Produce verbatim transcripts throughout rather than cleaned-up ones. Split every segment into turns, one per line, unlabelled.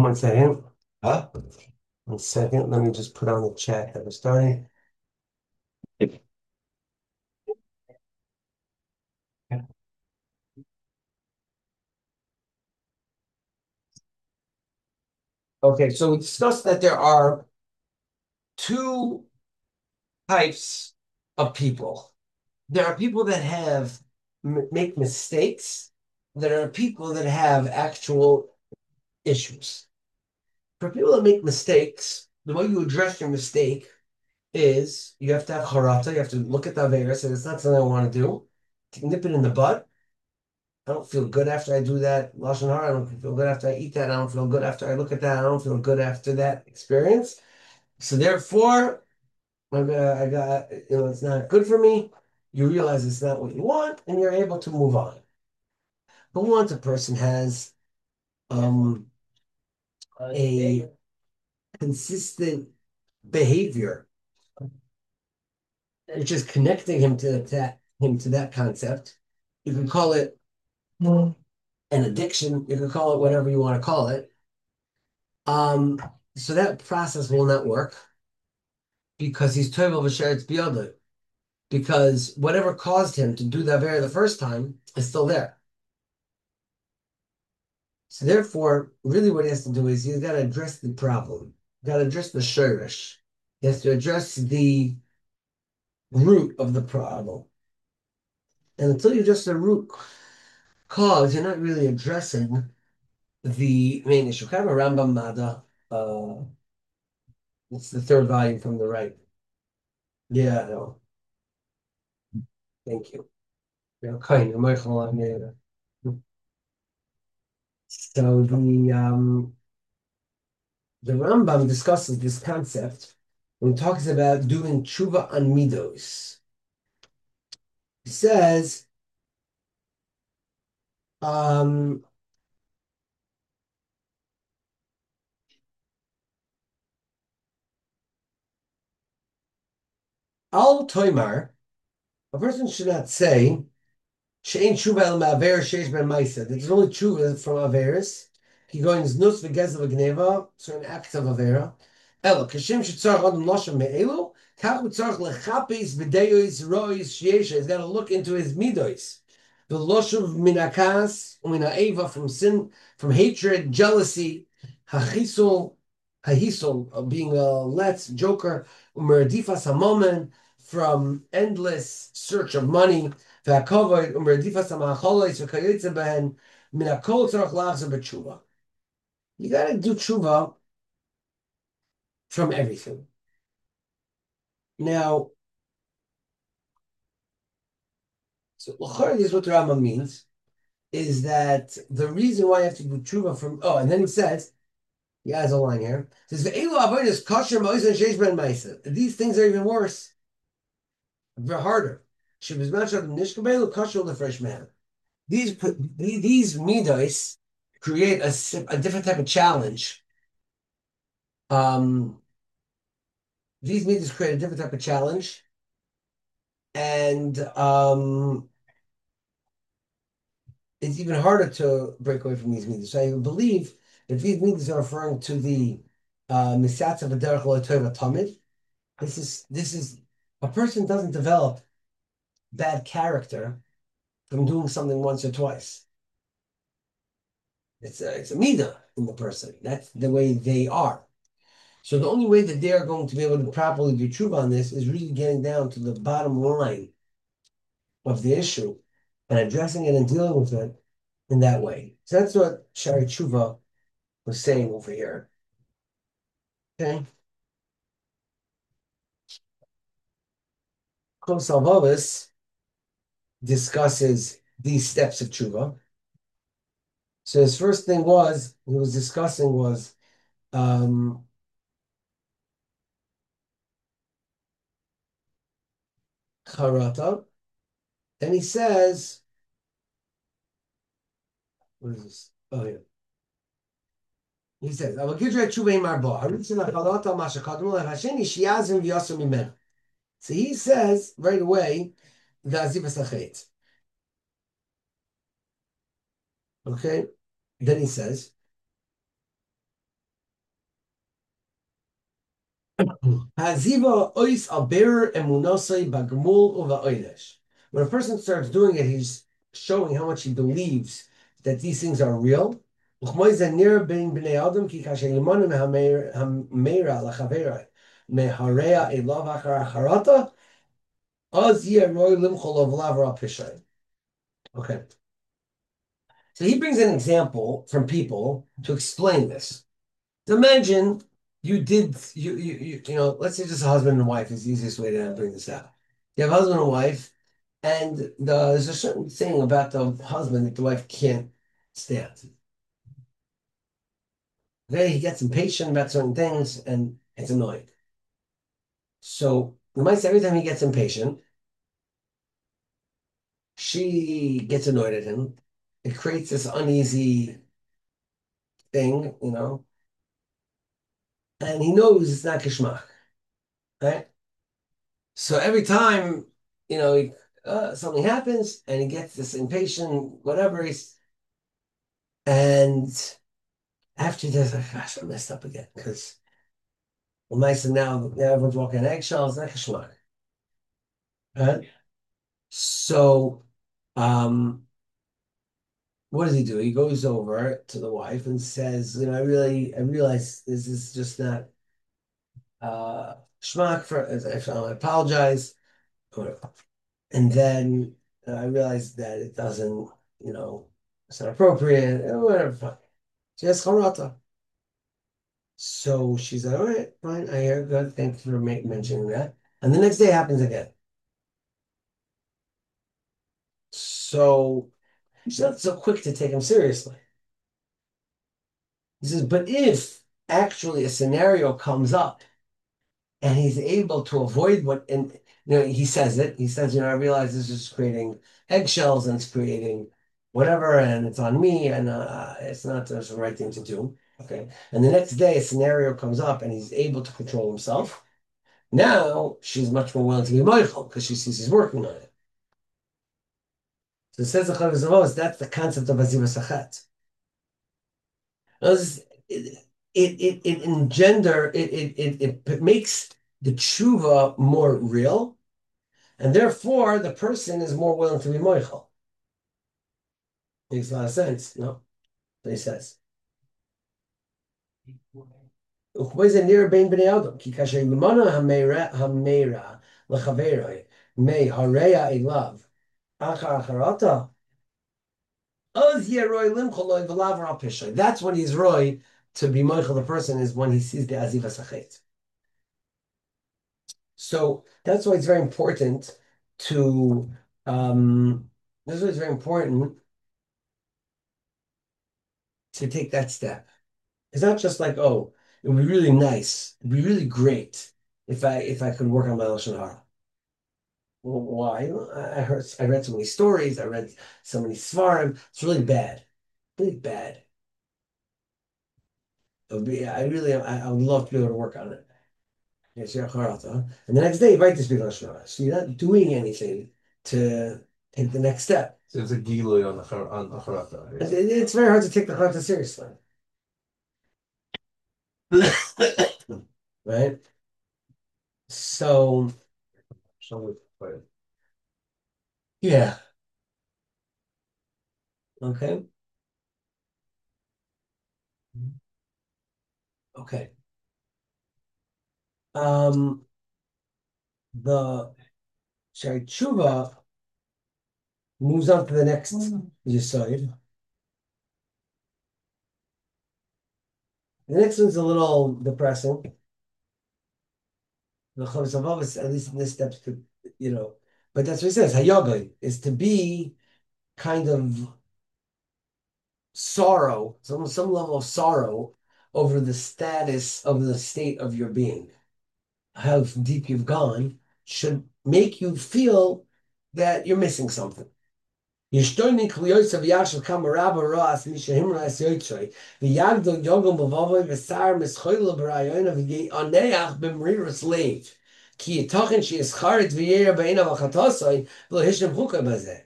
one second.
Huh?
One second. Let me just put on the chat that we're starting. Okay, so we discussed that there are two types of people. There are people that have m make mistakes. There are people that have actual issues. For people that make mistakes, the way you address your mistake is you have to have charata. You have to look at the Averis and it's not something I want to do. Nip it in the bud. I don't feel good after I do that. Lashon hara, I don't feel good after I eat that. I don't feel good after I look at that. I don't feel good after that experience. So therefore, I got, I got, you know, it's not good for me. You realize it's not what you want, and you're able to move on. But once a person has um, a consistent behavior, which is connecting him to that him to that concept, you can call it an addiction. You can call it whatever you want to call it. Um, so that process will not work because he's toivel v'sheretz biyodai. Because whatever caused him to do that very the first time is still there. So therefore, really what he has to do is he's got to address the problem. Got to address the shirish. He has to address the root of the problem. And until you address the root cause, you're not really addressing the main issue. Kind of a Rambam Mada. Uh, it's the third volume from the right. Yeah, no, thank you. Yeah, kind of Michael on there. So the um the Rambam discusses this concept when he talks about doing tshuva on midos. He says, um, Al Toimar, a person should not say, Shein tshuva el ma'aver sheish ben ma'isa. There's only tshuva from averis. He goes nus v'gezel v'gneva, certain acts of avera. Elo, kashem shetzarach adam noshem me'elu, kach utzarach lechapis v'deyois rois sheisha. He's got to look into his midos. The loshuv minakas, umina'eva, from sin, from hatred, jealousy, hachisul, hahisul, of being a let's, joker, umeradifas hamomen, from endless search of money, והכובד ומרדיפת המאכולת וכיוצא בהן, מן הכל צריך להחזיר בתשובה. You gotta do tshuva from everything. Now, so l'chor is what the Rambam means, is that the reason why you have to do tshuva from, oh, and then he says, he has a line here, it says, "Ve'elu avodas kosher ma'isa and sheish ben ma'isa." These things are even worse, they're harder. Shebizman nishkabelu kosher l'fresh man. These, these midos create a, a different type of challenge. Um, these meters create a different type of challenge, and um, it's even harder to break away from these meters. So I believe that these meters are referring to the uh, misatz of a derech lo tova tamid. This is this is a person doesn't develop bad character from doing something once or twice. It's a, it's a midah in the person. That's the way they are. So the only way that they are going to be able to properly do tshuva on this is really getting down to the bottom line of the issue and addressing it and dealing with it in that way. So that's what Shari Tshuva was saying over here. Okay. Kol Salvavis discusses these steps of Tshuva. So his first thing was, he was discussing was um, Charata. And he says, what is this? Oh, yeah. He says, "I will give you a tshuva in marbo. Harutzin achalata mashakadmu lehasheni shiyazim v'yasum imenu." So he says right away, the azivas achet. Okay. Then he says, Haziva ois aber emunosei bagmul uva oinesh. When a person starts doing it, he's showing how much he believes that these things are real. Uchmoi zanir ben bnei adam ki kasher yimanu mehamera lachavera mehareya elav achar acharata az yeh roi limchol of lavra pishay. Okay. So he brings an example from people to explain this. So imagine you did you you you, you know, let's say just a husband and wife is the easiest way to bring this out. You have a husband and wife, and the, there's a certain thing about the husband that the wife can't stand. Okay, he gets impatient about certain things and it's annoying. So the might say every time he gets impatient, she gets annoyed at him. It creates this uneasy thing, you know, and he knows it's not kishmach, right? So every time, you know, he, uh, something happens and he gets this impatient, whatever he's, and after he does, like, gosh, I messed up again because well, nice and now, now everyone's walking on eggshells, like a schmuck, right? So, um, what does he do? He goes over to the wife and says, you know, I really, I realize this is just not uh schmuck for, I apologize. And then uh, I realized that it doesn't, you know, it's not appropriate, eh, whatever. Fine. She has charata. So she's like, all right, fine, I hear, good. Thanks for ma- mentioning that. And the next day happens again. So she's not so quick to take him seriously. He says, but if actually a scenario comes up and he's able to avoid what, and you know, he says it. He says, you know, I realize this is creating eggshells and it's creating whatever, and it's on me, and uh, it's not the right thing to do. Okay, and the next day a scenario comes up and he's able to control himself. Now she's much more willing to be Michael because she sees he's working on it. So it says the Chavez Avos, that's the concept of Aziva Sachat. It, it, it, it engender, it, it, it, it makes the tshuva more real. And therefore, the person is more willing to be moichel. Makes a lot of sense, no? What he says. Uchbeze nir bein b'nei adam, ki kasher yimana hameira hameira lechaveroi me hareya elav achar acharata oz yeroi limcholoi v'lav ra pishay. That's when he's roy to be moichel the person is when he sees the aziva sachet. So that's why it's very important to um that's why it's very important to take that step. It's not just like, oh, it would be really nice, it'd be really great if I if I could work on my lashon hara. Well, why? I heard, I read so many stories, I read so many svarim. It's really bad, really bad. It would be, I really, I, I would love to be able to work on it. Yes, yeah, charata. And the next day, you write to speak lashon hara. So you're not doing anything to take the next step.
So it's a gilui on the char- on the charata,
It-
basically.
It's very hard to take the charata seriously, right? So,
So, but
yeah, okay, okay. Um, the Shari Tshuva moves on to the next Yesod. The next one's a little depressing. The Chovos HaLevavos, at least in this steps, to, you know, but that's what he says. Hayogai is to be kind of sorrow, some some level of sorrow over the status of the state of your being. How deep you've gone should make you feel that you're missing something. ישתויני כליוסו וישב כמה רבא רועס מי שהימרה יוצרי ויגדל יוגל בבובוי ושר מסחוילו ברעיון ויענח במרירוס לב כי יתוכן שיסחרת וירא בעיניו החטאסוי ולא ישלם חוקה בזה.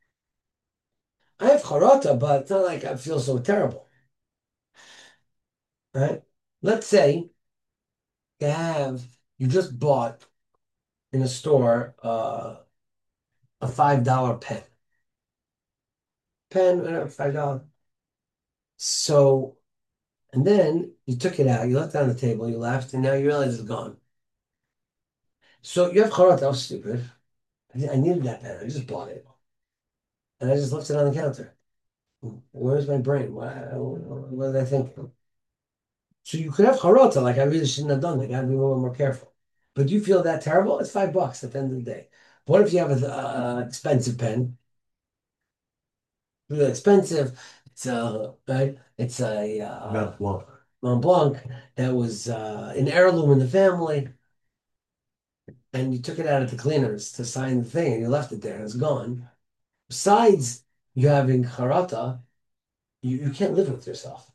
I have charata, but it's not like I feel so terrible. Right? Let's say, to have, you just bought in a store uh, a five dollar pen. Pen, whatever, five dollars. So, and then you took it out, you left it on the table, you laughed, and now you realize it's gone. So you have charot, that was stupid. I I needed that pen. I just bought it. And I just left it on the counter. Where's my brain? What, what did I think? So you could have charota, like I really shouldn't have done. Like I gotta be a little more careful. But you feel that terrible? It's five bucks at the end of the day. What if you have an uh, expensive pen? Really expensive. It's a right. It's a uh,
Mount Blanc.
Mont Blanc that was uh, an heirloom in the family, and you took it out of the cleaners to sign the thing, and you left it there, and it's gone. Besides you having charata, you, you can't live with yourself.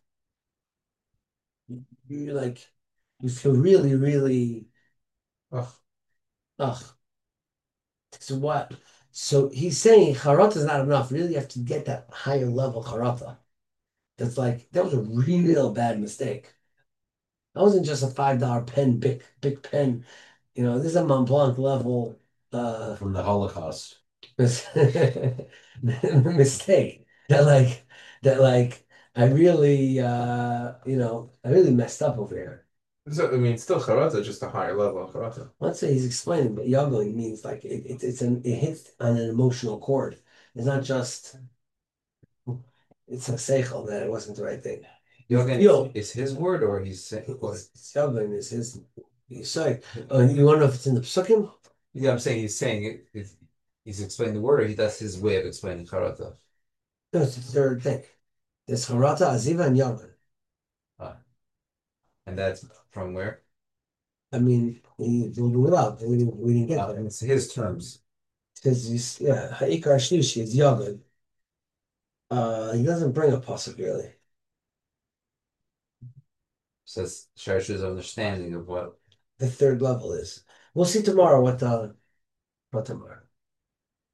You, you like you feel really, really
Ugh.
ugh. So what? So he's saying charata is not enough. Really, you have to get that higher level charata. That's like that was a real bad mistake. That wasn't just a five dollar pen, big big pen. You know, this is a Mont Blanc level uh
From the Holocaust.
mis- mistake. That like that like I really uh you know I really messed up over here.
So, I mean, still charata, just a higher level of charata.
Let's say he's explaining, but juggling means like it, it, it's an it hits on an emotional chord. It's not just it's a seichel that it wasn't the right thing. You
Yogan
feel
is his word or he's saying what?
it's, it's juggling is his. You say, oh, you want to know if it's in the psukim?
Yeah, I'm saying he's saying it. It's, he's explaining the word, or he that's his way of explaining charata.
No, it's the third thing. There's harata, aziva, and yagan.
Ah, and that's from where?
I mean, he blew it out. We didn't, we didn't get
Uh,
there.
it's his terms.
Because yeah, ha'ikar shlishi is yagan. Uh, he doesn't bring a pasuk really.
Says Sharsha's understanding of what
The third level is. We'll see tomorrow what uh what tomorrow.